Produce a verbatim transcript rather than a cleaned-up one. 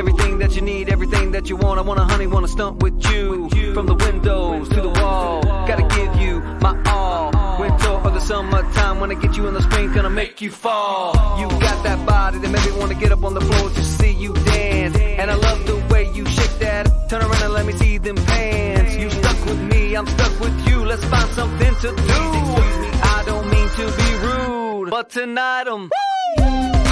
Everything that you need, everything that you want. I wanna honey, wanna stunt with you. From the windows to the wall, gotta give you my all. Winter or the summertime, when I get you in the spring, gonna make you fall. You got that body that make me wanna get up on the floor to see you dance. And I love the way you shake that. Turn around and let me see them pants. You stuck with me, I'm stuck with you. Let's find something to do. I don't mean to be rude, but tonight I'm